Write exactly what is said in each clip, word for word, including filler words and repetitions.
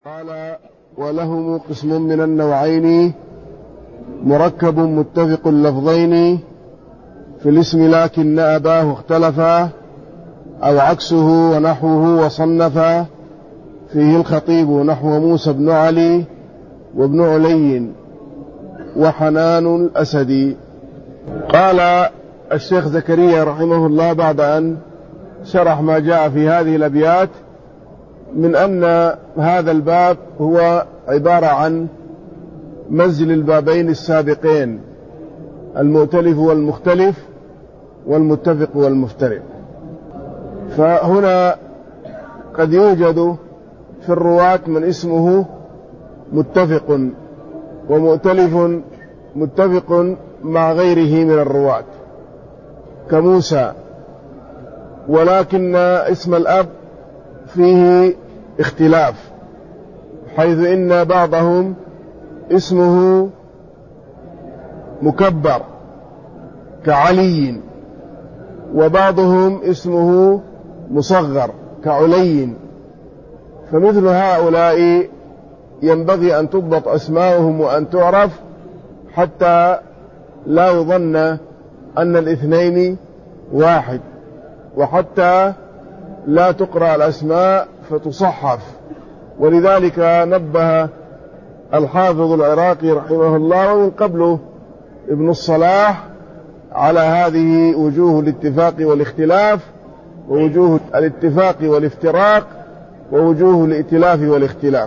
قال: ولهم قسم من النوعين مركب متفق اللفظين في الاسم لكن أباه اختلفا أو عكسه ونحوه وصنفا فيه الخطيب نحو موسى بن علي وابن علي وحنان الأسدي. قال الشيخ زكريا رحمه الله بعد أن شرح ما جاء في هذه الأبيات من أن هذا الباب هو عبارة عن منزل البابين السابقين، المؤتلف والمختلف والمتفق والمفترق. فهنا قد يوجد في الرواة من اسمه متفق ومؤتلف متفق مع غيره من الرواة كموسى، ولكن اسم الأب فيه اختلاف، حيث إن بعضهم اسمه مكبر كعلي، وبعضهم اسمه مصغر كعلي. فمثل هؤلاء ينبغي أن تضبط أسماؤهم وأن تعرف حتى لا يظن أن الاثنين واحد، وحتى لا تقرأ الأسماء فتصحف. ولذلك نبه الحافظ العراقي رحمه الله ومن قبله ابن الصلاح على هذه وجوه الاتفاق والاختلاف، ووجوه الاتفاق والافتراق، ووجوه الائتلاف والاختلاف.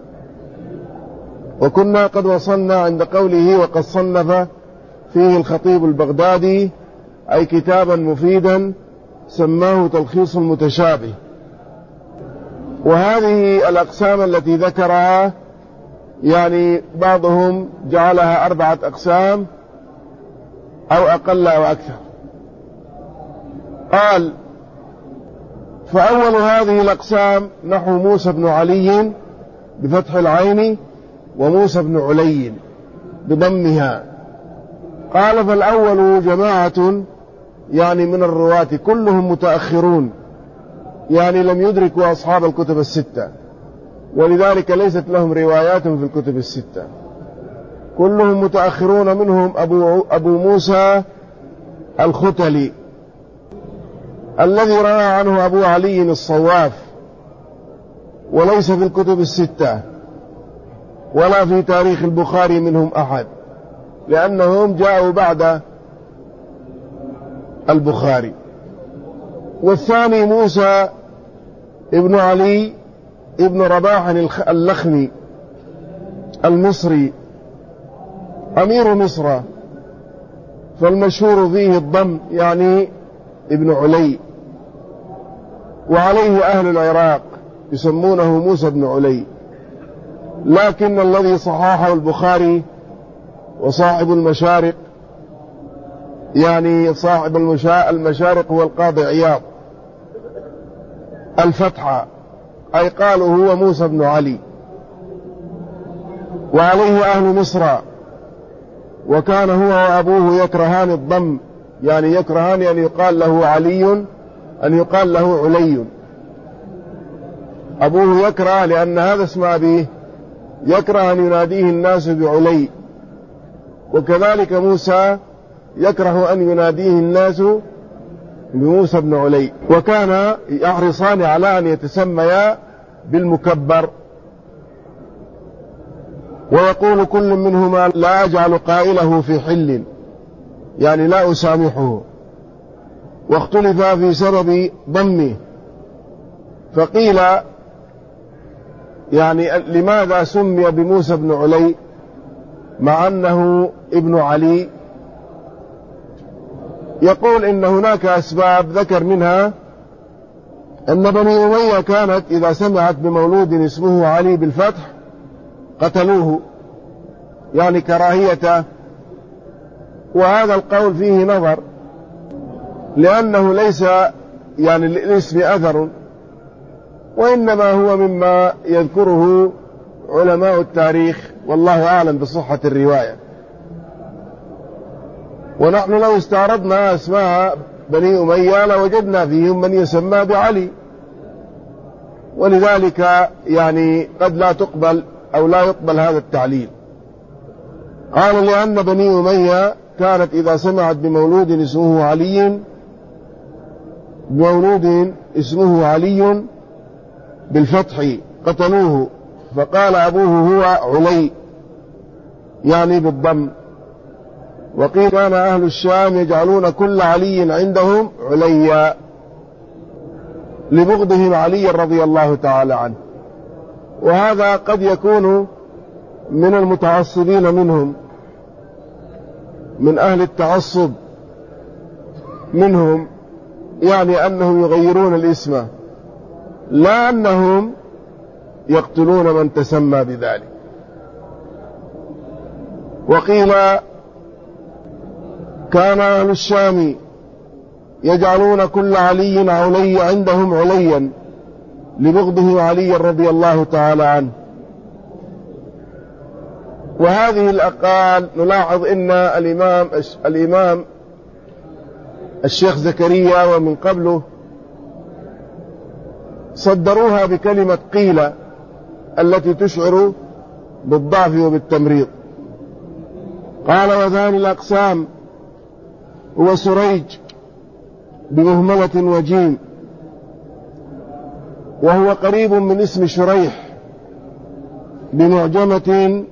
وكنا قد وصلنا عند قوله: وقد صنف فيه الخطيب البغدادي، أي كتابا مفيدا سماه تلخيص المتشابه. وهذه الأقسام التي ذكرها يعني بعضهم جعلها أربعة أقسام أو أقل أو أكثر. قال: فأول هذه الأقسام نحو موسى بن علي بفتح العين وموسى بن علي بضمها. قال: فالأول جماعة يعني من الرواة كلهم متأخرون، يعني لم يدركوا أصحاب الكتب الستة، ولذلك ليست لهم روايات في الكتب الستة، كلهم متأخرون. منهم أبو, أبو موسى الختلي الذي روى عنه أبو علي الصواف، وليس في الكتب الستة ولا في تاريخ البخاري منهم أحد، لأنهم جاءوا بعد البخاري. والثاني موسى ابن علي ابن رباح اللخمي المصري أمير مصر، فالمشهور فيه الضم يعني ابن علي، وعليه أهل العراق يسمونه موسى بن علي، لكن الذي صححه البخاري وصاحب المشارق يعني صاحب المشارق هو القاضي عياض الفتحة، أي قالوا هو موسى بن علي. وعليه أهل مصر، وكان هو وأبوه يكرهان الضم، يعني يكرهان أن يقال له علي أن يقال له علي. أبوه يكره لأن هذا اسم أبيه، يكره أن يناديه الناس بعلي، وكذلك موسى يكره أن يناديه الناس بموسى بن علي. وكان يحرصان على أن يتسميا بالمكبر، ويقول كل منهما: لا أجعل قائله في حل، يعني لا أسامحه. واختلف في سبب ضمه، فقيل يعني لماذا سمي بموسى بن علي مع أنه ابن علي؟ يقول إن هناك أسباب ذكر منها أن بني أمية كانت إذا سمعت بمولود اسمه علي بالفتح قتلوه، يعني كراهيته. وهذا القول فيه نظر، لأنه ليس يعني للاسم أثر، وإنما هو مما يذكره علماء التاريخ، والله أعلم بصحة الرواية. ونحن لو استعرضنا أسماء بني أمية لوجدنا فيهم من يسمى بعلي، ولذلك يعني قد لا تقبل أو لا يقبل هذا التعليل. قال لأن بني أمية كانت إذا سمعت بمولود اسمه علي بمولود اسمه علي بالفتح قتلوه، فقال أبوه هو علي يعني بالضم. وقيل كان أهل الشام يجعلون كل علي عندهم عليا لبغضهم علي رضي الله تعالى عنه. وهذا قد يكون من المتعصبين منهم، من أهل التعصب منهم، يعني أنهم يغيرون الاسم، لا أنهم يقتلون من تسمى بذلك. وقيل كان أهل الشام يجعلون كل علي علي عندهم عليا لبغضه علي رضي الله تعالى عنه. وهذه الأقوال نلاحظ إن الإمام الإمام الشيخ زكريا ومن قبله صدروها بكلمة قيل التي تشعر بالضعف وبالتمريض. قال وثاني الأقسام هو سريج بمهملة وجيم، وهو قريب من اسم شريح بمعجمة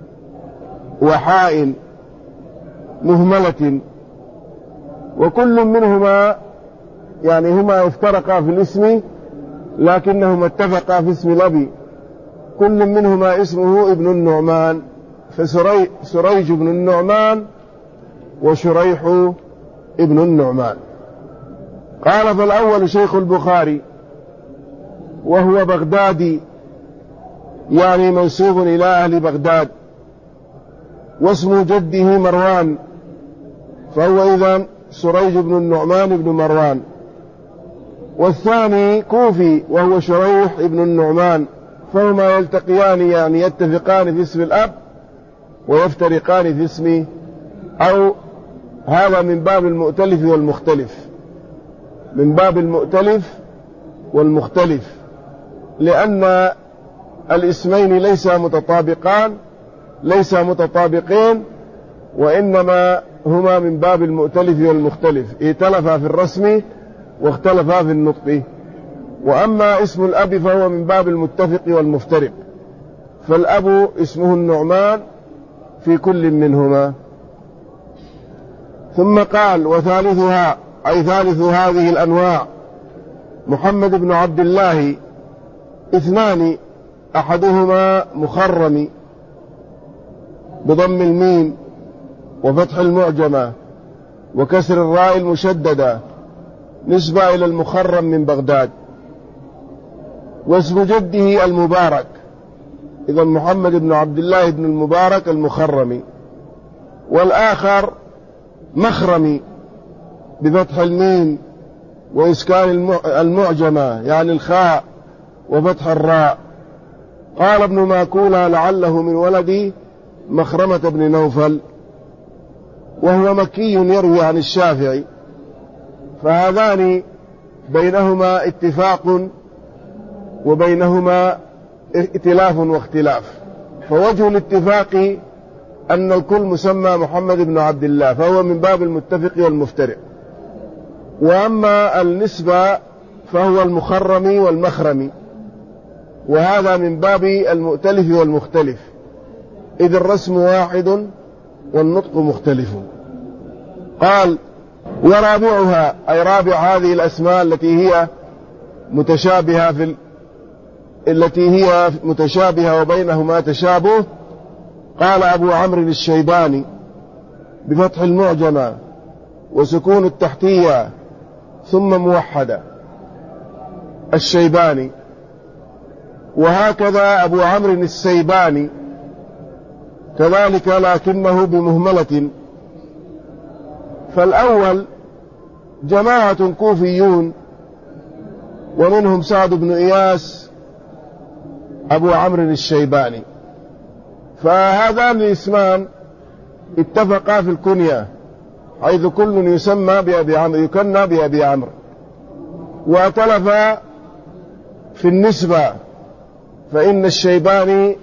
وحاء مهملة، وكل منهما يعني هما افترقا في الاسم لكنهما اتفقا في اسم الأب، كل منهما اسمه ابن النعمان، فسريج ابن النعمان وشريح ابن النعمان. قال فالأول شيخ البخاري وهو بغدادي يعني منسوب إلى أهل بغداد، واسم جده مروان، فهو إذن سريج بن النعمان بن مروان. والثاني كوفي وهو شريح ابن النعمان، فهما يلتقيان يعني يتفقان في اسم الأب ويفترقان في اسم، أو هذا من باب المؤتلف والمختلف، من باب المؤتلف والمختلف، لأن الاسمين ليس متطابقان ليس متطابقين، وإنما هما من باب المؤتلف والمختلف، ائتلفا في الرسم واختلفا في النطق. وأما اسم الأب فهو من باب المتفق والمفترق، فالأب اسمه النعمان في كل منهما. ثم قال وثالثها أي ثالث هذه الأنواع محمد بن عبد الله اثنان، أحدهما مخرم بضم الميم وفتح المعجمة وكسر الراء المشددة نسبة إلى المخرم من بغداد، واسم جده المبارك، إذا محمد بن عبد الله بن المبارك المخرمي. والآخر مخرمي بفتح الميم وإسكان المعجمة يعني الخاء وفتح الراء. قال ابن ماكولة لعله من ولد مخرمة بن نوفل، وهو مكي يروي عن الشافعي، فهذان بينهما اتفاق وبينهما ائتلاف واختلاف. فوجه الاتفاق أن الكل مسمى محمد بن عبد الله، فهو من باب المتفق والمفترق. وأما النسبة فهو المخرمي والمخرمي، وهذا من باب المؤتلف والمختلف، إذ الرسم واحد والنطق مختلف. قال ورابعها أي رابع هذه الأسماء التي هي متشابهة في ال... التي هي متشابهة وبينهما تشابه. قال أبو عمرو الشيباني بفتح المعجمة وسكون التحتية ثم موحدة الشيباني، وهكذا أبو عمرو السيباني كذلك لكنه بمهملة. فالأول جماعة كوفيون ومنهم سعد بن إياس أبو عمرو الشيباني، فهذان الاسمان اتفقا في الكنية، حيث كل يسمى بأبي عمرو يكنى بأبي عمرو، واتلفا في النسبة فإن الشيباني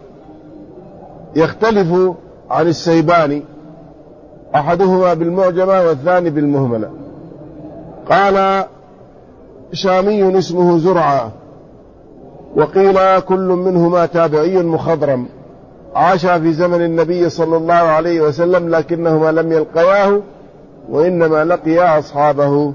يختلف عن السيباني، أحدهما بالمعجمة والثاني بالمهملة. قال شامي اسمه زرعة، وقيل كل منهما تابعي مخضرم، عاش في زمن النبي صلى الله عليه وسلم لكنهما لم يلقياه وإنما لقيا أصحابه.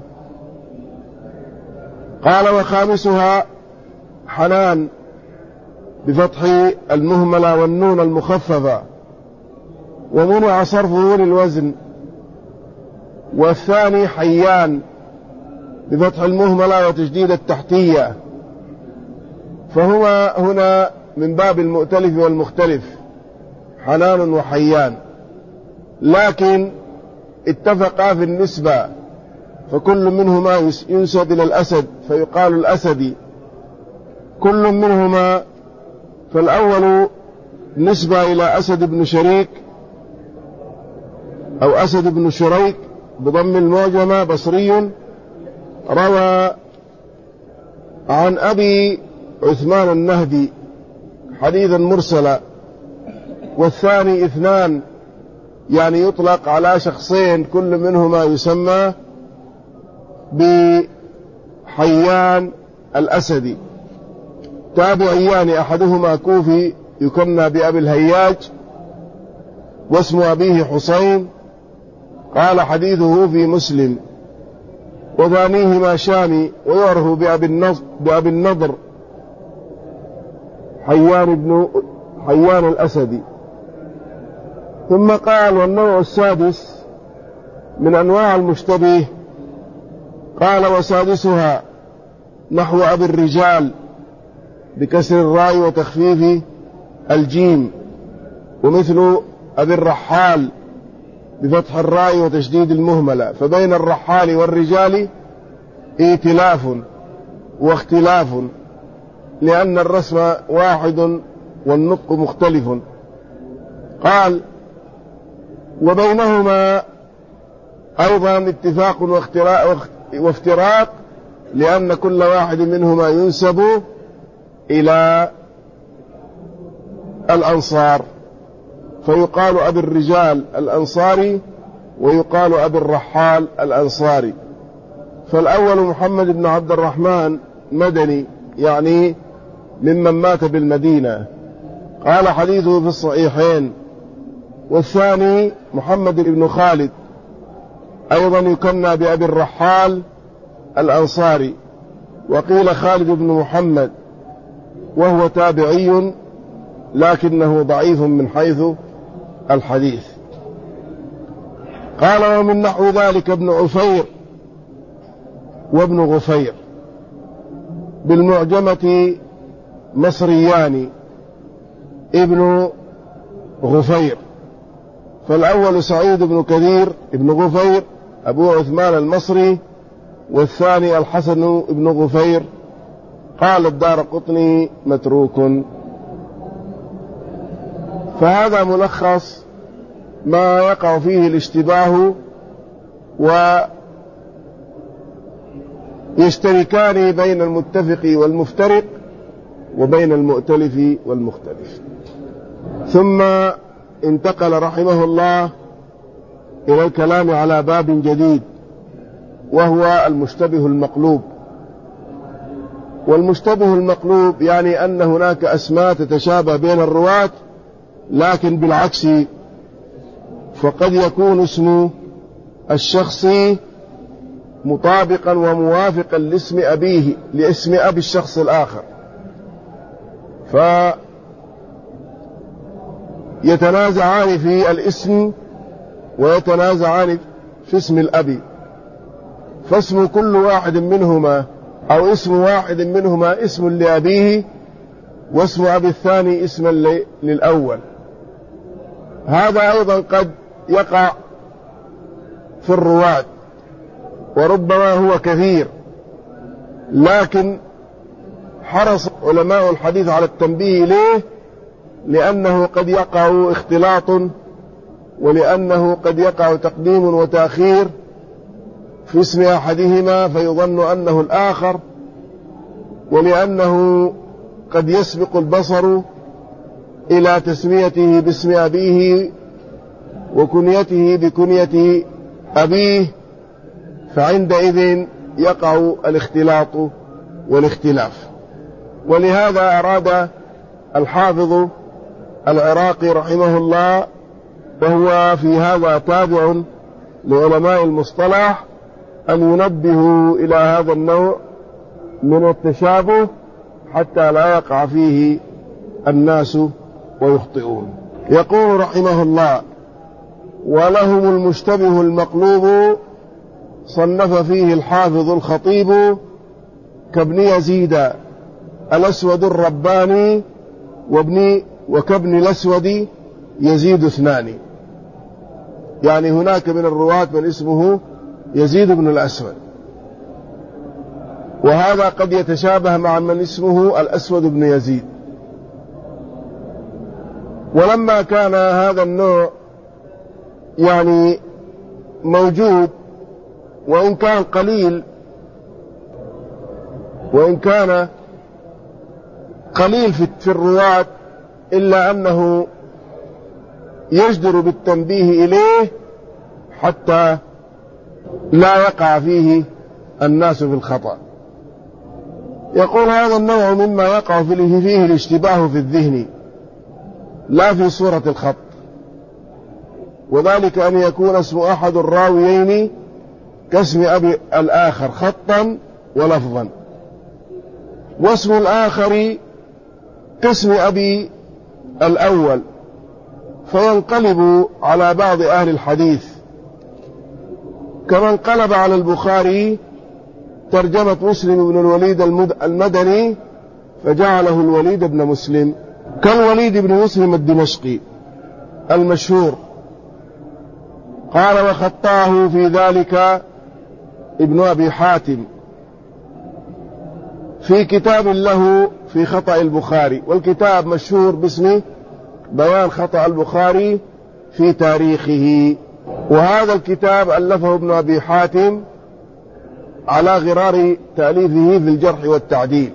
قال وخامسها حنان بفتح المهملة والنون المخففة، ومنع صرفه للوزن. والثاني حيان بفتح المهملة وتشديد التحتية، فهما هنا من باب المؤتلف والمختلف، حنان وحيان، لكن اتفقا في النسبة، فكل منهما ينسب إلى الأسد فيقال الأسدي كل منهما. فالأول نسبة إلى أسد بن شريك أو أسد بن شريك بضم المعجمة، بصري، روى عن أبي عثمان النهدي حديثا مرسلا. والثاني اثنان، يعني يطلق على شخصين كل منهما يسمى بحيان الأسدي، تابعيان، أحدهما كوفي يكنى بأبي الهياج واسم أبيه حسين، قال حديثه في مسلم. وثانيهما شامي ويعرف بأبي النضر حيان بن حيان الأسدي. ثم قال والنوع السادس من أنواع المشتبه، قال وسادسها نحو أبي الرجال بكسر الراء وتخفيف الجيم، ومثل أبي الرحال بفتح الراء وتشديد المهملة، فبين الرحال والرجال ائتلاف واختلاف لأن الرسم واحد والنطق مختلف. قال وبينهما أيضا اتفاق وافتراق لأن كل واحد منهما ينسب إلى الأنصار، فيقال أبي الرجال الأنصاري ويقال أبي الرحال الأنصاري. فالأول محمد بن عبد الرحمن مدني، يعني ممن مات بالمدينة، قال حديثه في الصحيحين. والثاني محمد بن خالد أيضا يكنى بأبي الرحال الأنصاري، وقيل خالد بن محمد، وهو تابعي لكنه ضعيف من حيث الحديث. قال ومن نحو ذلك ابن عفير وابن غفير بالمعجمة مصريان ابن غفير، فالأول سعيد بن كثير ابن غفير أبو عثمان المصري، والثاني الحسن بن غفير. قال الدارقطني متروك. فهذا ملخص ما يقع فيه الاشتباه ويشتركان بين المتفق والمفترق وبين المؤتلف والمختلف. ثم انتقل رحمه الله إلى الكلام على باب جديد، وهو المشتبه المقلوب. والمشتبه المقلوب يعني أن هناك أسماء تتشابه بين الرواة لكن بالعكس، فقد يكون اسم الشخص مطابقا وموافقا لاسم أبيه لاسم أبي الشخص الآخر، فيتنازعان في الاسم ويتنازعان في اسم الأب، فاسم كل واحد منهما أو اسم واحد منهما اسم لأبيه، واسم أبي الثاني اسما للأول. هذا أيضا قد يقع في الرواة وربما هو كثير، لكن حرص علماء الحديث على التنبيه إليه لأنه قد يقع اختلاط، ولأنه قد يقع تقديم وتأخير في اسم أحدهما فيظن أنه الآخر، ولأنه قد يسبق البصر إلى تسميته باسم أبيه وكنيته بكنية أبيه، فعندئذ يقع الاختلاط والاختلاف. ولهذا أراد الحافظ العراقي رحمه الله، وهو في هذا تابع لعلماء المصطلح، أن ينبهوا إلى هذا النوع من التشابه حتى لا يقع فيه الناس ويخطئون. يقول رحمه الله: ولهم المشتبه المقلوب صنف فيه الحافظ الخطيب كابن يزيد الأسود الرباني وابن وكابن الأسود يزيد اثنان. يعني هناك من الرواة من اسمه يزيد بن الأسود، وهذا قد يتشابه مع من اسمه الأسود بن يزيد. ولما كان هذا النوع يعني موجود، وإن كان قليل وإن كان قليل في الرواة، إلا أنه يجدر بالتنبيه إليه حتى لا يقع فيه الناس في الخطأ. يقول: هذا النوع مما يقع فيه الاشتباه في الذهن لا في صورة الخط، وذلك أن يكون اسم أحد الراويين كاسم أبي الآخر خطا ولفظا، واسم الآخر كاسم أبي الأول، فينقلب على بعض أهل الحديث، كما انقلب على البخاري ترجمة مسلم بن الوليد المدني فجعله الوليد بن مسلم، كالوليد بن مسلم الدمشقي المشهور. قال: وخطاه في ذلك ابن أبي حاتم في كتاب له في خطأ البخاري، والكتاب مشهور باسم بيان خطأ البخاري في تاريخه. وهذا الكتاب ألفه ابن أبي حاتم على غرار تأليفه في الجرح والتعديل،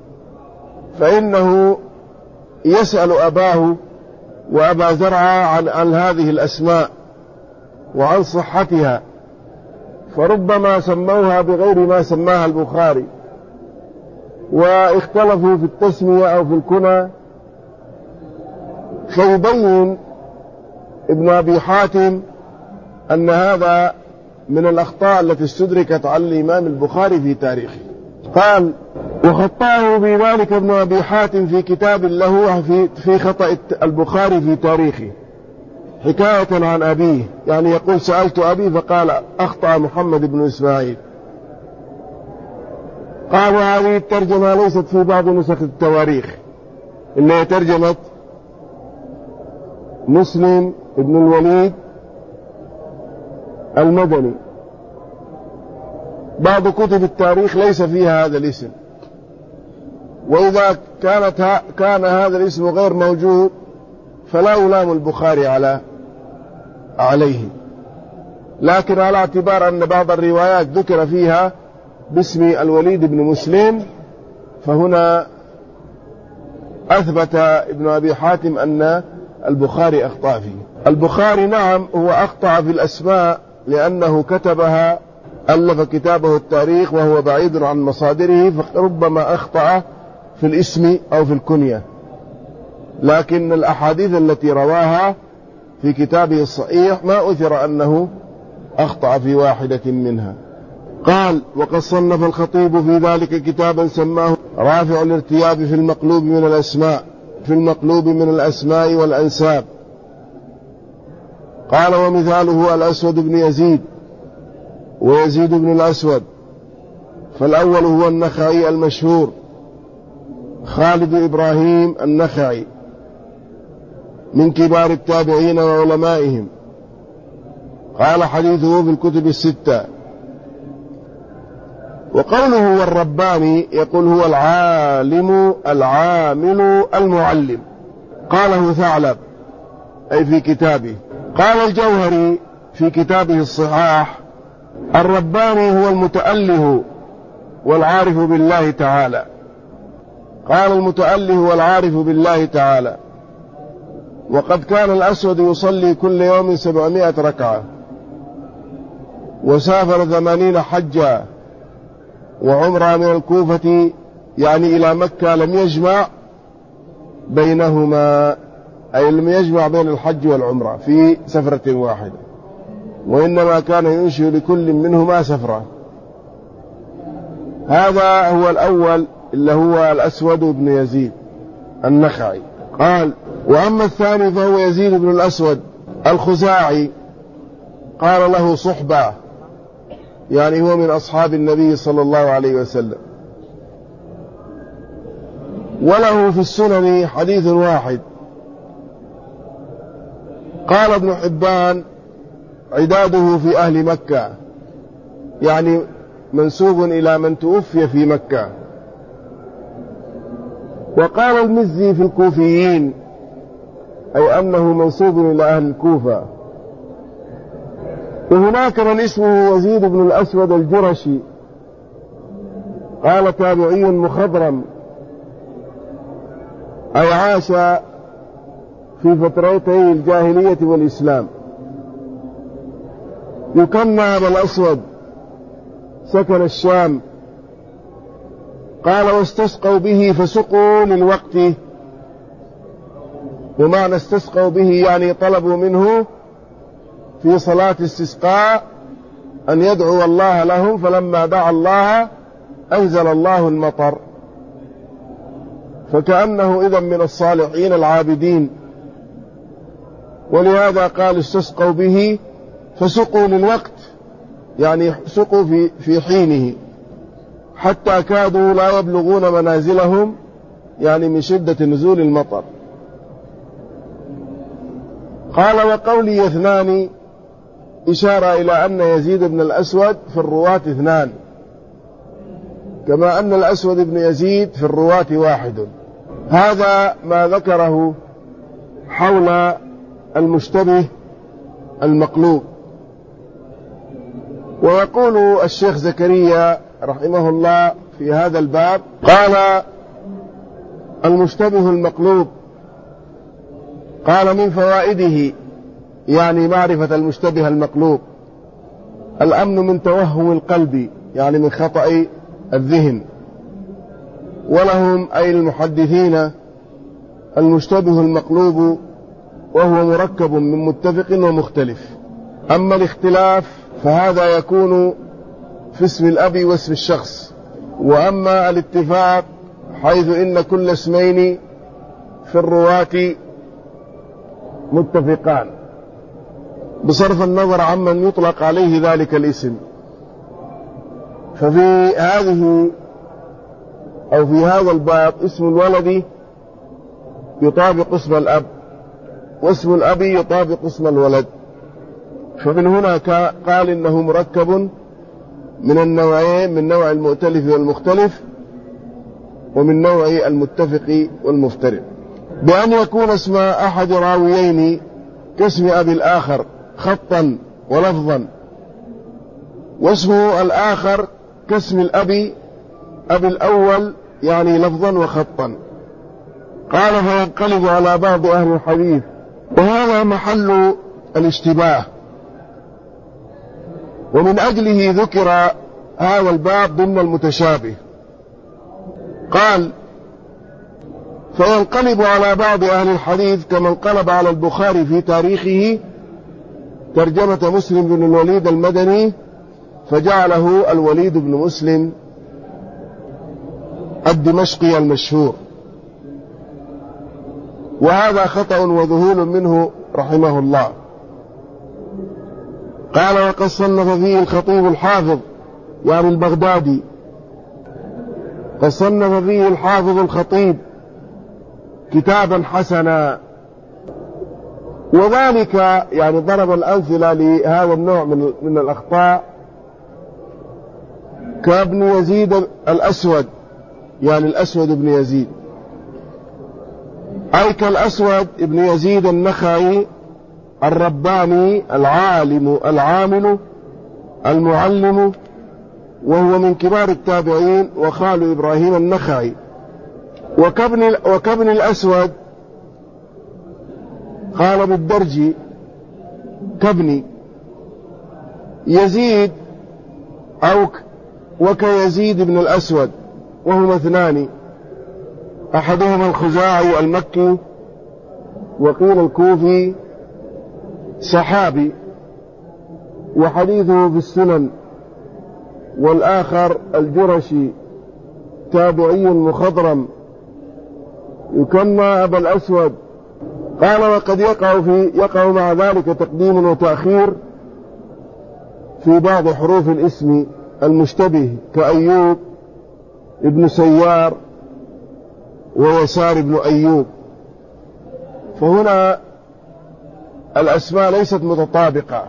فإنه يسأل أباه وأبا زرعة عن, عن هذه الأسماء وعن صحتها، فربما سموها بغير ما سماها البخاري، واختلفوا في التسمية أو في الكنى، فيبين ابن أبي حاتم أن هذا من الأخطاء التي استدركت على الإمام البخاري في تاريخه. قال: وخطاه بذلك ابن أبي حاتم في كتاب له في, في خطأ البخاري في تاريخه حكاية عن أبيه، يعني يقول: سألت أبي فقال أخطأ محمد بن إسماعيل. قال: وهذه الترجمة ليست في بعض نسخ التواريخ، إنها ترجمة مسلم بن الوليد المدني، بعض كتب التاريخ ليس فيها هذا الاسم، وإذا كانت كان هذا الاسم غير موجود فلا يلام البخاري على عليه، لكن على اعتبار أن بعض الروايات ذكر فيها باسم الوليد بن مسلم، فهنا أثبت ابن أبي حاتم أن البخاري أخطأ فيه. البخاري نعم هو أخطأ في الأسماء لأنه كتبها، ألف كتابه التاريخ وهو بعيد عن مصادره، فربما أخطأ في الاسم أو في الكنية، لكن الأحاديث التي رواها في كتابه الصحيح ما أثر أنه أخطأ في واحدة منها. قال: وقد صنف الخطيب في ذلك كتابا سماه رافع الارتياب في المقلوب من الأسماء في المقلوب من الأسماء والأنساب. قال: ومثاله الأسود بن يزيد ويزيد بن الأسود، فالأول هو النخعي المشهور خالد إبراهيم النخعي من كبار التابعين وعلمائهم، قال: حديثه في الكتب الستة. وقوله هو الرباني يقول هو العالم العامل المعلم، قاله ثعلب أي في كتابه. قال الجوهري في كتابه الصحاح: الرباني هو المتأله والعارف بالله تعالى، قال المتأله والعارف بالله تعالى: وقد كان الأسود يصلي كل يوم سبعمائة ركعة، وسافر ثمانين حجا وعمرة من الكوفة يعني إلى مكة، لم يجمع بينهما، أي لم يجمع بين الحج والعمرة في سفرة واحدة، وإنما كان ينشئ لكل منهما سفرة. هذا هو الأول اللي هو الأسود بن يزيد النخعي. قال: وأما الثاني فهو يزيد بن الأسود الخزاعي، قال له صحبة، يعني هو من أصحاب النبي صلى الله عليه وسلم، وله في السنن حديث واحد. قال ابن حبان: عداده في أهل مكة، يعني منسوب إلى من توفي في مكة. وقال المزي في الكوفيين، أي أنه منسوب إلى أهل الكوفة. وهناك من اسمه يزيد بن الأسود الجرشي، قال تابعي مخضرم، أي عاش في فترتي الجاهلية والإسلام، يكنى أبا الأسود، سكن الشام. قال: واستسقوا به فسقوا للوقت. ومعنى استسقوا به يعني طلبوا منه في صلاة استسقاء أن يدعو الله لهم، فلما دعا الله أنزل الله المطر، فكأنه إذن من الصالحين العابدين. ولهذا قال: استسقوا به فسقوا للوقت، يعني سقوا في, في حينه، حتى كادوا لا يبلغون منازلهم، يعني من شدة نزول المطر. قال: وقولي اثنان إشارة إلى أن يزيد بن الأسود في الرواة اثنان، كما أن الأسود بن يزيد في الرواة واحد. هذا ما ذكره حول المشتبه المقلوب. ويقول الشيخ زكريا رحمه الله في هذا الباب، قال: المشتبه المقلوب، قال: من فوائده، يعني معرفة المشتبه المقلوب، الأمن من توهم القلب، يعني من خطأ الذهن. ولهم أي المحدثين المشتبه المقلوب وهو مركب من متفق ومختلف. أما الاختلاف فهذا يكون في اسم الأب واسم الشخص. وأما الاتفاق حيث إن كل اسمين في الرواة متفقان، بصرف النظر عمن يطلق عليه ذلك الاسم. ففي هذه أو في هذا الباب اسم الولد يطابق اسم الأب، واسم الأب يطابق اسم الولد. فمن هنا قال إنه مركب من النوعين، من نوع المؤتلف والمختلف، ومن نوع المتفق والمفترق، بأن يكون اسم أحد راويين كاسم أبي الآخر خطا ولفظا، واسمه الآخر كاسم الأب أبي الأول، يعني لفظا وخطا. قال: فينقلب على بعض أهل الحديث، وهذا محل الاشتباه، ومن أجله ذكر هذا الباب ضمن المتشابه. قال: فينقلب على بعض أهل الحديث كما انقلب على البخاري في تاريخه ترجمة مسلم بن الوليد المدني، فجعله الوليد بن مسلم الدمشقي المشهور، وهذا خطأ وذهول منه رحمه الله. قال: وقد صنف فيه الخطيب الحافظ، يعني البغدادي، قد صنف فيه الحافظ الخطيب كتابا حسنا، وذلك يعني ضرب الأمثلة لهذا النوع من, من الأخطاء كابن يزيد الأسود، يعني الأسود بن يزيد، أي كالأسود بن يزيد النخعي الرباني العالم العامل المعلم، وهو من كبار التابعين، وخال إبراهيم النخعي. وكابن, وكابن الأسود قال بالدرج كابني يزيد أو وكيزيد بن الأسود، وهما اثنان، أحدهما الخزاعي المكي وقيل الكوفي صحابي وحديثه في السنن، والآخر الجرشي تابعي مخضرم يكنى أبا الأسود. قال وقد يقع, في يقع مع ذلك تقديم وتأخير في بعض حروف الاسم المشتبه كأيوب ابن سيار ويسار ابن أيوب، فهنا الأسماء ليست متطابقة،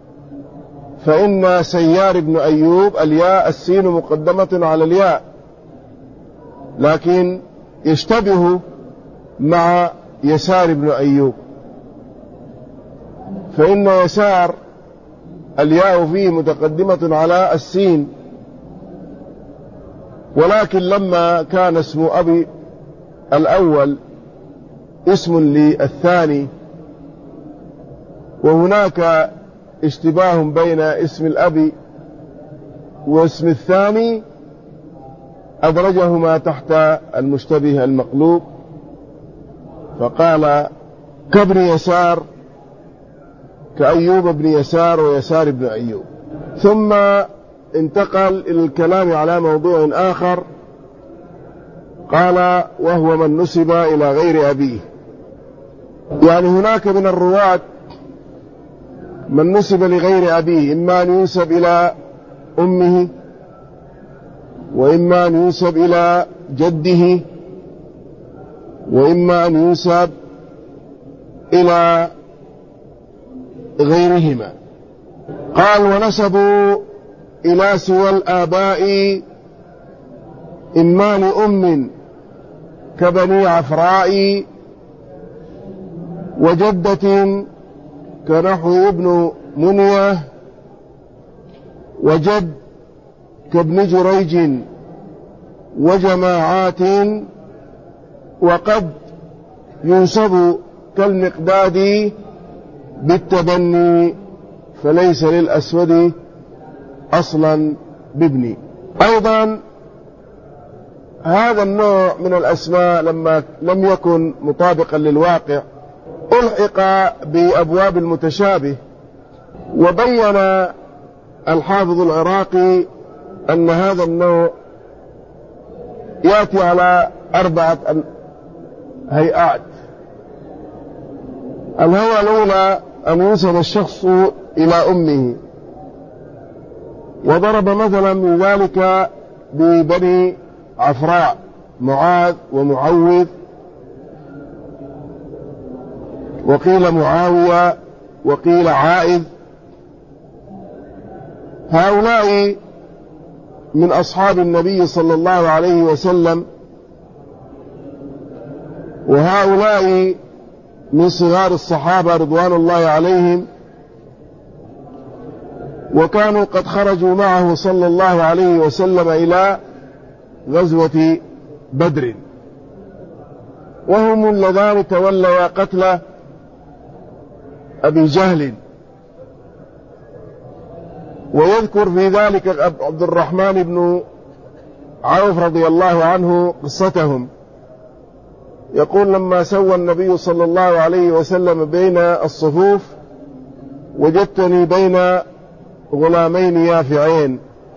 فإن سيار ابن أيوب الياء السين مقدمة على الياء، لكن يشتبه مع يسار ابن أيوب، فإن يسار الياء فيه متقدمة على السين، ولكن لما كان اسم أبي الأول اسم للثاني وهناك اشتباه بين اسم الأب واسم الثاني أدرجهما تحت المشتبه المقلوب، فقال كابن يسار كأيوب بن يسار ويسار بن أيوب. ثم انتقل إلى الكلام على موضوع آخر، قال وهو من نسب إلى غير أبيه، يعني هناك من الرواة من نسب لغير أبيه، إما أن ينسب إلى أمه وإما أن ينسب إلى جده وإما أن ينسب إلى غيرهما. قال ونسبوا إلى سوى الآباء إما لأم كبني عفراء وجدة كنحو ابن منية وجد كابن جريج وجماعات، وقد ينسب كالمقداد بالتبني فليس للأسود أصلا بابني. أيضا هذا النوع من الأسماء لما لم يكن مطابقا للواقع ألحق بأبواب المتشابه، وبين الحافظ العراقي أن هذا النوع يأتي على أربعة هيئات. الهيئة الأولى أن ينسب الشخص إلى أمه، وضرب مثلا من ذلك ببني عفراء معاذ ومعوذ، وقيل معاوية وقيل عائذ. هؤلاء من أصحاب النبي صلى الله عليه وسلم، وهؤلاء من صغار الصحابة رضوان الله عليهم، وكانوا قد خرجوا معه صلى الله عليه وسلم إلى غزوة بدر، وهم اللذان تولوا قتل أبي جهل. ويذكر في ذلك عبد الرحمن بن عوف رضي الله عنه قصتهم، يقول لما سوى النبي صلى الله عليه وسلم بين الصفوف وجدتني بين غلامين يافعين،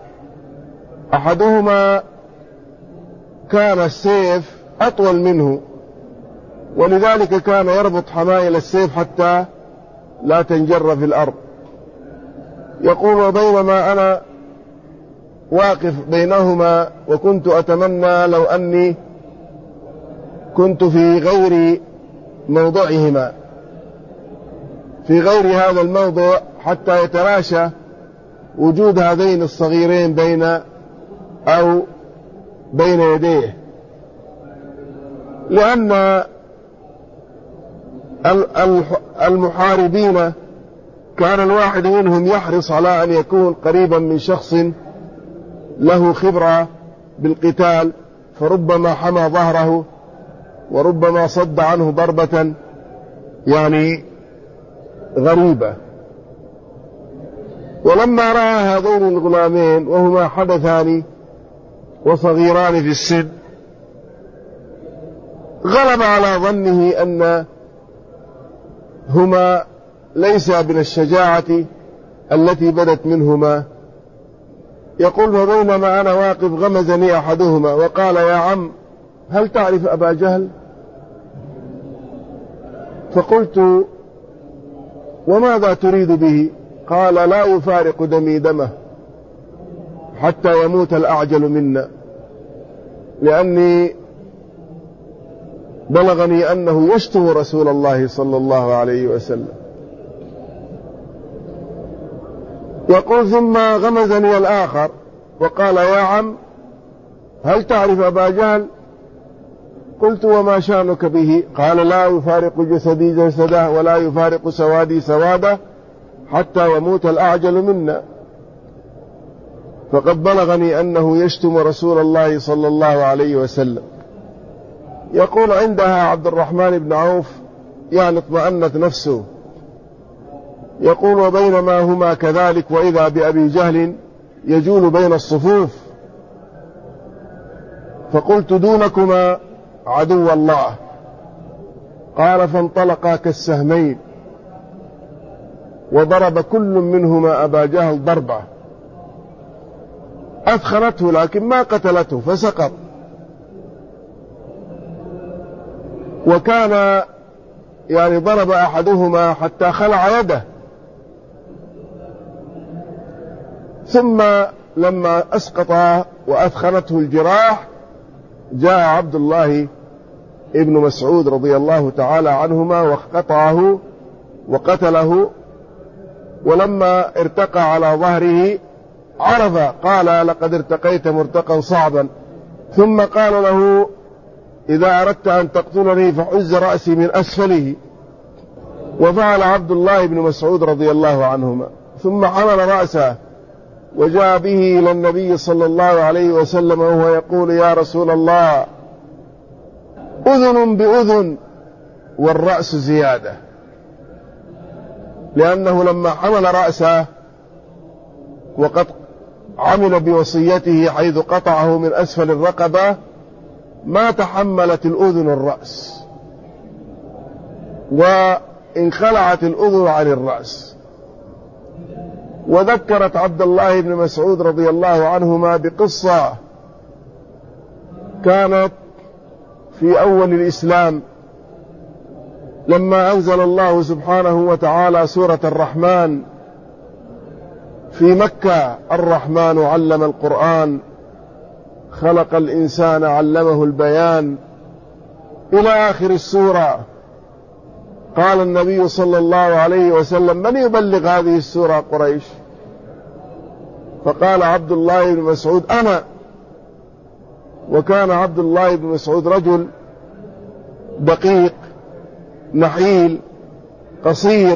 أحدهما كان السيف أطول منه، ولذلك كان يربط حمائل السيف حتى لا تنجر في الأرض. يقول وبينما أنا واقف بينهما وكنت أتمنى لو أني كنت في غير موضعهما، في غير هذا الموضع، حتى يتلاشى وجود هذين الصغيرين بين أو بين يديه، لأن المحاربين كان الواحد منهم يحرص على أن يكون قريبا من شخص له خبرة بالقتال، فربما حمى ظهره وربما صد عنه ضربة يعني غريبة. ولما رأى هذين الغلامين وهما حدثان وصغيران في السن غلب على ظنه أن هما ليس من الشجاعة التي بدت منهما. يقول فبينما أنا واقف غمزني أحدهما وقال يا عم هل تعرف أبا جهل؟ فقلت وماذا تريد به؟ قال لا يفارق دمي دمه حتى يموت الأعجل منا، لأني بلغني أنه يشتم رسول الله صلى الله عليه وسلم. يقول ثم غمزني الآخر وقال يا عم هل تعرف أبا جهل؟ قلت وما شأنك به؟ قال لا يفارق جسدي جسده ولا يفارق سوادي سواده حتى يموت الأعجل منا، فقد بلغني أنه يشتم رسول الله صلى الله عليه وسلم. يقول عندها عبد الرحمن بن عوف يعني اطمأنت نفسه. يقول وبينما هما كذلك وإذا بأبي جهل يجول بين الصفوف، فقلت دونكما عدو الله. قال فانطلقا كالسهمين وضرب كل منهما أبا جهل ضربة أثخنته لكن ما قتلته فسقط. وكان يعني ضرب أحدهما حتى خلع يده، ثم لما أسقط وأثخنته الجراح جاء عبد الله ابن مسعود رضي الله تعالى عنهما وقطعه وقتله. ولما ارتقى على ظهره عرف قال لقد ارتقيت مرتقا صعبا، ثم قال له إذا أردت أن تقتلني فحز رأسي من أسفله. وفعل عبد الله بن مسعود رضي الله عنهما، ثم حمل رأسه وجاء به إلى النبي صلى الله عليه وسلم وهو يقول يا رسول الله أذن بأذن والرأس زيادة، لأنه لما حمل رأسه وقد عمل بوصيته حيث قطعه من أسفل الرقبة ما تحملت الأذن الرأس وانخلعت الأذن عن الرأس. وذكرت عبد الله بن مسعود رضي الله عنهما بقصة كانت في أول الإسلام لما أنزل الله سبحانه وتعالى سورة الرحمن في مكة: الرحمن علم القرآن خلق الإنسان علمه البيان، إلى آخر السورة. قال النبي صلى الله عليه وسلم: من يبلغ هذه السورة؟ قريش. فقال عبد الله بن مسعود: أنا. وكان عبد الله بن مسعود رجل دقيق نحيل قصير.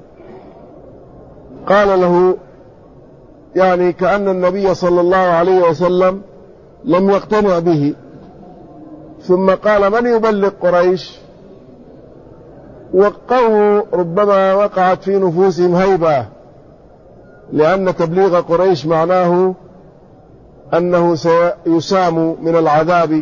قال له يعني كأن النبي صلى الله عليه وسلم لم يقتنع به، ثم قال: من يبلغ قريش؟ وقوه ربما وقعت في نفوسهم هيبة، لأن تبليغ قريش معناه أنه سيسام من العذاب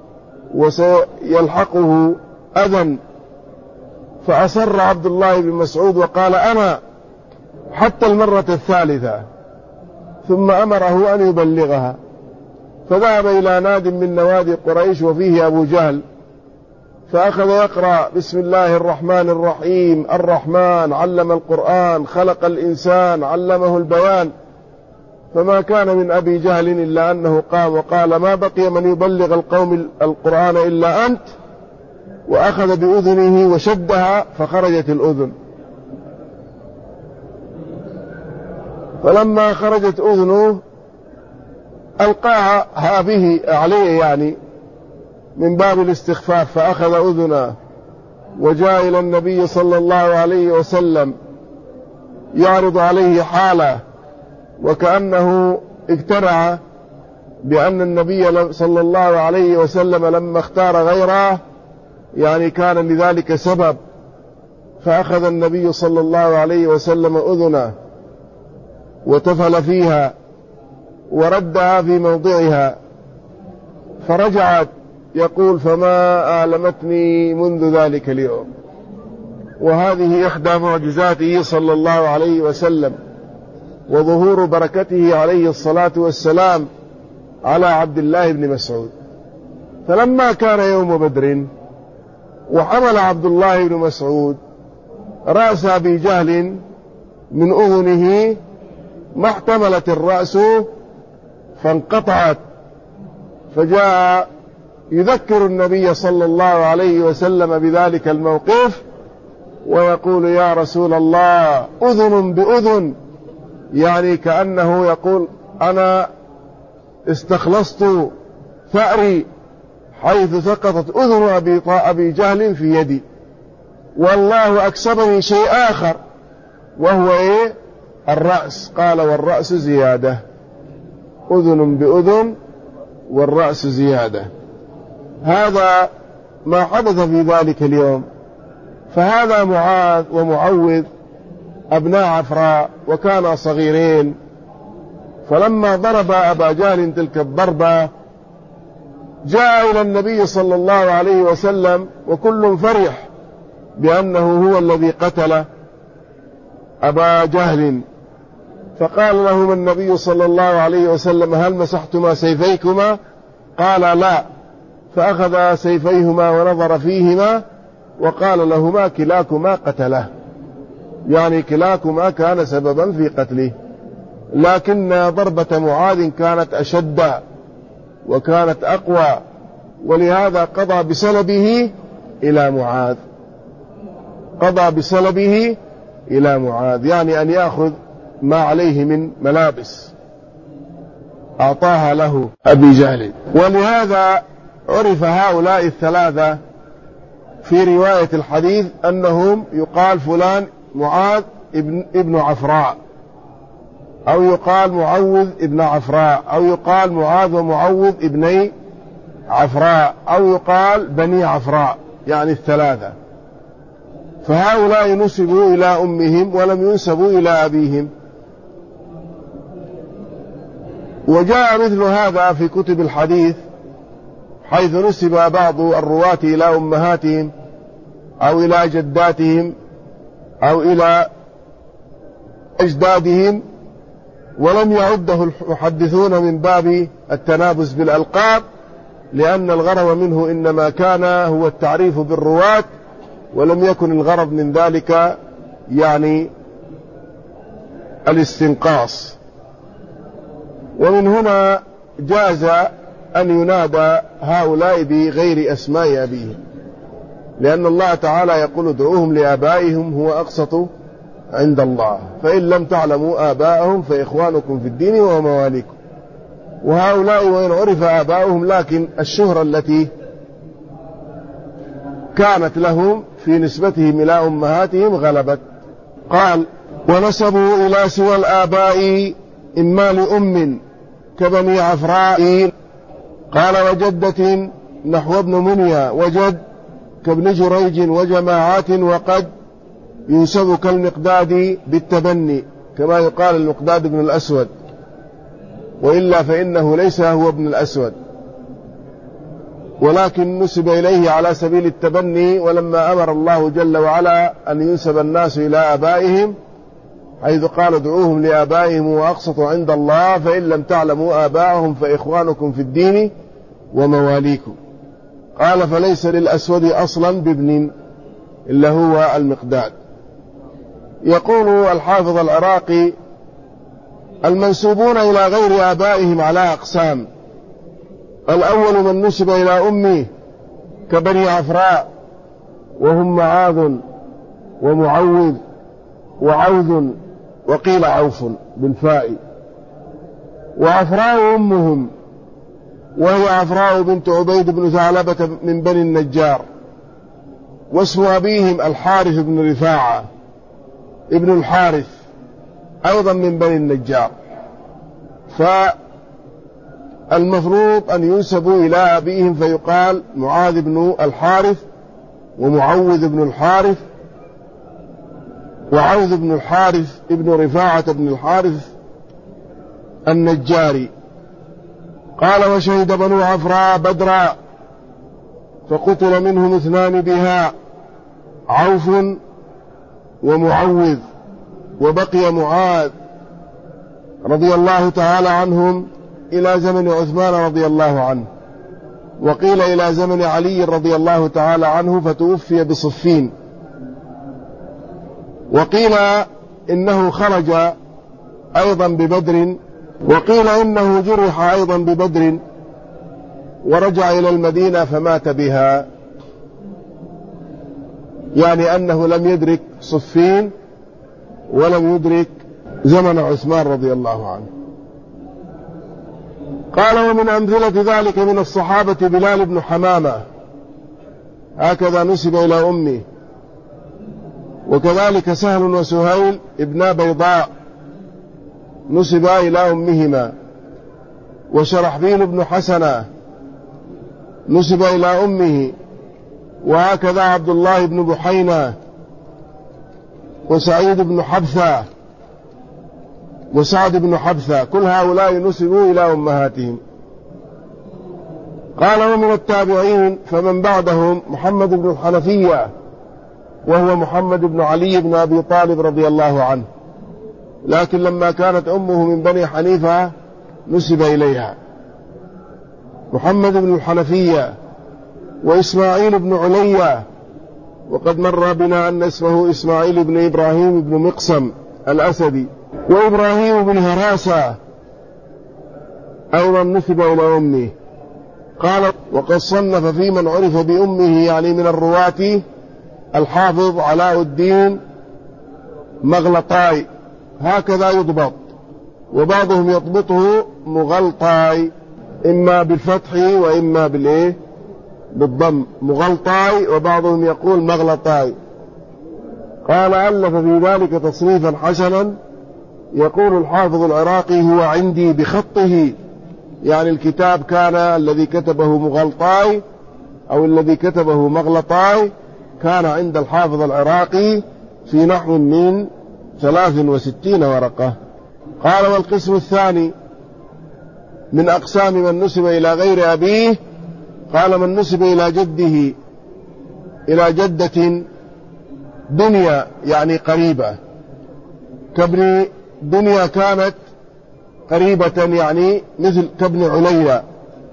وسيلحقه أذى. فأصر عبد الله بن مسعود وقال: أنا، حتى المرة الثالثة، ثم أمره أن يبلغها. فذهب إلى ناد من نوادي قريش وفيه أبو جهل، فأخذ يقرأ: بسم الله الرحمن الرحيم، الرحمن علم القرآن خلق الإنسان علمه البيان. فما كان من أبي جهل إلا أنه قام وقال: ما بقي من يبلغ القوم القرآن إلا أنت، وأخذ بأذنه وشدها فخرجت الأذن. فلما خرجت أذنه ألقاها به عليه يعني من باب الاستخفاف، فأخذ أذنه وجاء إلى النبي صلى الله عليه وسلم يعرض عليه حاله، وكأنه اقتنع بأن النبي صلى الله عليه وسلم لما اختار غيره يعني كان لذلك سبب، فأخذ النبي صلى الله عليه وسلم أذنه وتفل فيها وردها في موضعها، فرجعت يقول فما آلمتني منذ ذلك اليوم. وهذه إحدى معجزاته صلى الله عليه وسلم وظهور بركته عليه الصلاة والسلام على عبد الله بن مسعود. فلما كان يوم بدر وحمل عبد الله بن مسعود رأس أبي جهل من أذنه ما احتملت الرأس فانقطعت، فجاء يذكر النبي صلى الله عليه وسلم بذلك الموقف ويقول يا رسول الله أذن بأذن، يعني كأنه يقول أنا استخلصت ثأري حيث سقطت أذن أبي, أبي جهل في يدي، والله أكسبني شيء آخر وهو إيه؟ الرأس. قال والرأس زيادة، أذن بأذن والرأس زيادة. هذا ما حدث في ذلك اليوم. فهذا معاذ ومعوذ أبناء عفراء وكانا صغيرين، فلما ضرب أبا جهل تلك الضربة جاء إلى النبي صلى الله عليه وسلم وكل فرح بأنه هو الذي قتل أبا جهل، فقال لهم النبي صلى الله عليه وسلم هل مسحتما سيفيكما؟ قال لا، فأخذ سيفيهما ونظر فيهما وقال لهما كلاكما قتله، يعني كلاكما كان سببا في قتله، لكن ضربة معاذ كانت أشد وكانت أقوى، ولهذا قضى بسلبه إلى معاذ، قضى بسلبه إلى معاذ، يعني أن يأخذ ما عليه من ملابس أعطاها له أبي جهل. ولهذا عرف هؤلاء الثلاثة في رواية الحديث أنهم يقال فلان معاذ ابن, ابن عفراء، أو يقال معوذ ابن عفراء، أو يقال معاذ ومعوذ ابني عفراء، أو يقال بني عفراء، يعني الثلاثة. فهؤلاء نسبوا إلى أمهم ولم ينسبوا إلى أبيهم. وجاء مثل هذا في كتب الحديث حيث نسب بعض الرواة إلى أمهاتهم أو إلى جداتهم أو إلى أجدادهم، ولم يعده المحدثون من باب التنابز بالألقاب، لأن الغرض منه إنما كان هو التعريف بالرواة، ولم يكن الغرض من ذلك يعني الاستنقاص. ومن هنا جاز أن ينادى هؤلاء بغير أسماء أبيهم، لأن الله تعالى يقول ادعوهم لآبائهم هو أقسط عند الله، فإن لم تعلموا آباءهم فإخوانكم في الدين ومواليكم. وهؤلاء وإن عرف آباؤهم لكن الشهرة التي كانت لهم في نسبتهم إلى أمهاتهم غلبت. قال ونسبوا إلى سوى الآباء إما لأم كبني عفراء، قال وجدة نحو ابن منيا، وجد كابن جريج وجماعات، وقد ينسب كالمقداد بالتبني كما يقال المقداد بن الأسود، وإلا فإنه ليس هو ابن الأسود، ولكن نسب إليه على سبيل التبني. ولما أمر الله جل وعلا أن ينسب الناس إلى آبائهم حيث قال ادعوهم لآبائهم وأقسط عند الله، فإن لم تعلموا آباءهم فإخوانكم في الدين ومواليكم. قال فليس للأسود أصلا بابن إلا هو المقداد. يقول الحافظ العراقي المنسوبون إلى غير آبائهم على أقسام: الأول من نسب إلى أمه كبني عفراء، وهم معاذ ومعوذ وعوذ، وقيل عوف بالفاء، وعفراء أمهم وهي عفراء بنت عبيد بن ثعلبة من بني النجار، واسم أبيهم الحارث بن رفاعة ابن الحارث أيضا من بني النجار. فالمفروض أن ينسبوا إلى أبيهم فيقال معاذ بن الحارث ومعوذ بن الحارث وعوذ بن الحارث ابن رفاعة بن الحارث النجاري. قال وشهد بنو عفراء بدرا فقتل منهم اثنان بها، عوف ومعوذ، وبقي معاذ رضي الله تعالى عنهم إلى زمن عثمان رضي الله عنه، وقيل إلى زمن علي رضي الله تعالى عنه فتوفي بصفين، وقيل إنه خرج أيضا ببدر، وقيل إنه جرح أيضا ببدر ورجع إلى المدينة فمات بها، يعني أنه لم يدرك صفين ولم يدرك زمن عثمان رضي الله عنه. قال ومن أمثلة ذلك من الصحابة بلال بن حمامة، هكذا نسب إلى أمه، وكذلك سهل وسهيل ابنا بيضاء نسبا إلى أمهما، وشرحبيل بن حسنة نسب إلى أمه، وهكذا عبد الله بن بحينة وسعيد بن حبثة وسعد بن حبثة، كل هؤلاء نسبوا إلى أمهاتهم. قال ومن التابعين فمن بعدهم محمد بن الحنفية، وهو محمد بن علي بن أبي طالب رضي الله عنه، لكن لما كانت أمه من بني حنيفة نسب إليها. محمد بن الحنفية وإسماعيل بن علية، وقد مر بنا أن اسمه إسماعيل بن إبراهيم بن مقسم الأسدي، وإبراهيم بن هراسة أيضا نسب إلى أمه. قال وقد صنف في من عرف بأمه يعني من الرواة الحافظ علاء الدين مغلطاي، هكذا يضبط، وبعضهم يضبطه مغلطاي إما بالفتح وإما بالإيه بالضم، مغلطاي، وبعضهم يقول مغلطاي. قال ألف في ذلك تصنيفا حسنا، يقول الحافظ العراقي هو عندي بخطه، يعني الكتاب كان الذي كتبه مغلطاي أو الذي كتبه مغلطاي كان عند الحافظ العراقي في نحو من ثلاث وستين ورقة. قال والقسم الثاني من أقسام من نسب إلى غير أبيه، قال من نسب إلى جده إلى جدة دنيا يعني قريبة، كابن دنيا كانت قريبة يعني مثل كابن عليا.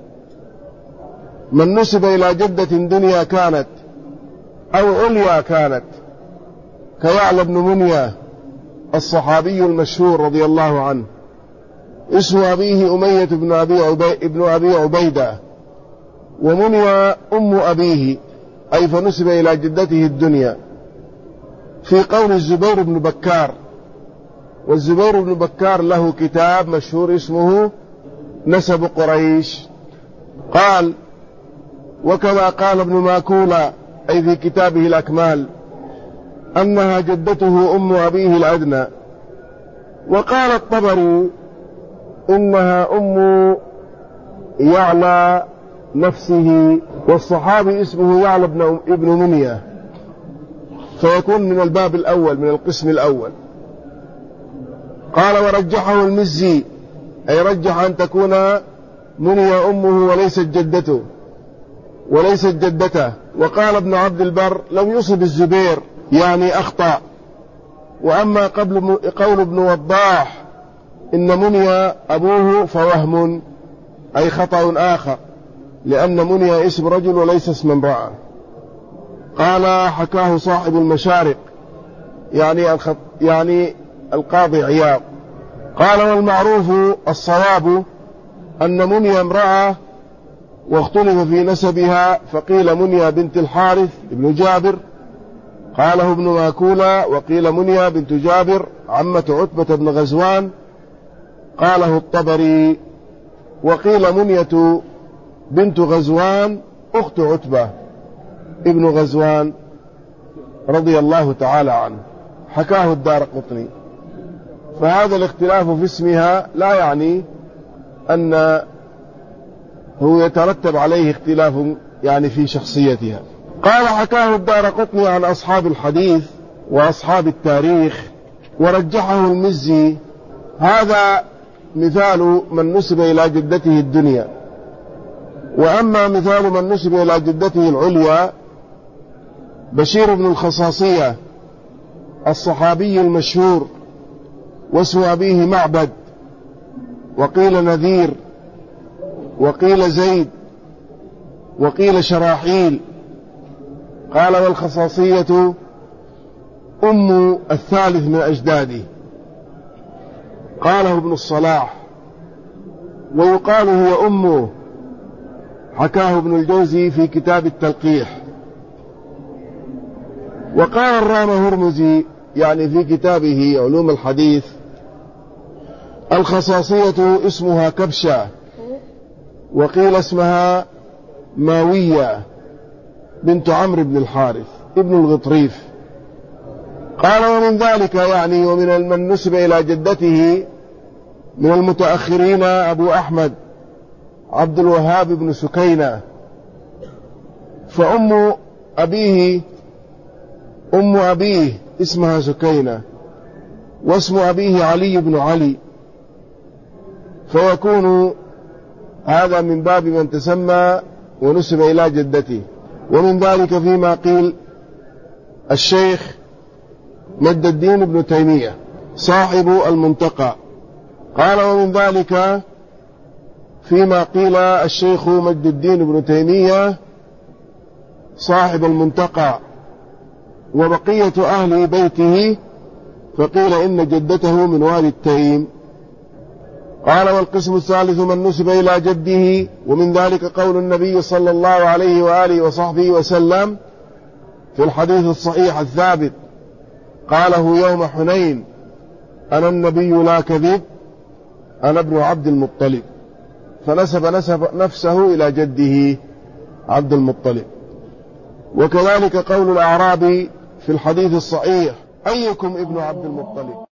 من نسب إلى جدة دنيا كانت أو عليا كانت كيعلى بن منيا الصحابي المشهور رضي الله عنه، اسم أبيه أمية بن أبي, عبي ابن أبي عبيدة، ومنيا أم أبيه، أي فنسب إلى جدته الدنيا. في قول الزبير بن بكار، والزبير بن بكار له كتاب مشهور اسمه نسب قريش. قال وكذا قال ابن ماكولة أي في كتابه الأكمال أنها جدته أم أبيه الأدنى. وقال الطبري إنها أم يعلى نفسه، والصحابي اسمه يعلى ابن منية، فيكون من الباب الأول من القسم الأول. قال ورجحه المزي، أي رجح أن تكون منية أمه وليست جدته وليست جدته. وقال ابن عبد البر لم يصب الزبير يعني أخطأ. وأما قبل قول ابن وضاح إن منية أبوه فوهم، أي خطأ آخر، لأن منية اسم رجل وليس اسم امرأة. قال حكاه صاحب المشارق يعني, الخط يعني القاضي عياض. قال والمعروف الصواب أن منية امرأة، واختلف في نسبها، فقيل منية بنت الحارث ابن جابر قاله ابن ماكولة، وقيل منية بنت جابر عمة عتبة بن غزوان قاله الطبري، وقيل منية بنت غزوان أخت عتبة ابن غزوان رضي الله تعالى عنه، حكاه الدارقطني. فهذا الاختلاف في اسمها لا يعني أن هو يترتب عليه اختلاف يعني في شخصيتها. قال حكاه الدارقطني عن أصحاب الحديث وأصحاب التاريخ ورجحه المزي. هذا مثال من نسب إلى جدته الدنيا. وأما مثال من نسب إلى جدته العليا بشير بن الخصاصية الصحابي المشهور، واسم أبيه معبد، وقيل نذير، وقيل زيد، وقيل شراحيل. قال والخصاصية أم الثالث من أجداده. قاله ابن الصلاح. ويقال هي أمه، حكاه ابن الجوزي في كتاب التلقيح. وقال الرام هرمزي يعني في كتابه علوم الحديث الخصاصية اسمها كبشة، وقيل اسمها ماوية بنت عمرو بن الحارث ابن الغطريف. قال ومن ذلك يعني ومن من نسب إلى جدته من المتأخرين أبو أحمد عبد الوهاب بن سكينة، فأم أبيه أم أبيه اسمها سكينة، واسم أبيه علي بن علي، فيكون هذا من باب من تسمى ونسب إلى جدته. ومن ذلك فيما قيل الشيخ مد الدين ابن تيمية صاحب المنتقى. قال ومن ذلك فيما قيل الشيخ مد الدين ابن تيمية صاحب المنتقى وبقية أهل بيته، فقيل إن جدته من والي التيم. قال والقسم الثالث من نسب إلى جده، ومن ذلك قول النبي صلى الله عليه وآله وصحبه وسلم في الحديث الصحيح الثابت قاله يوم حنين أنا النبي لا كذب أنا ابن عبد المطلب، فنسب نسب نفسه إلى جده عبد المطلب. وكذلك قول الأعرابي في الحديث الصحيح أيكم ابن عبد المطلب.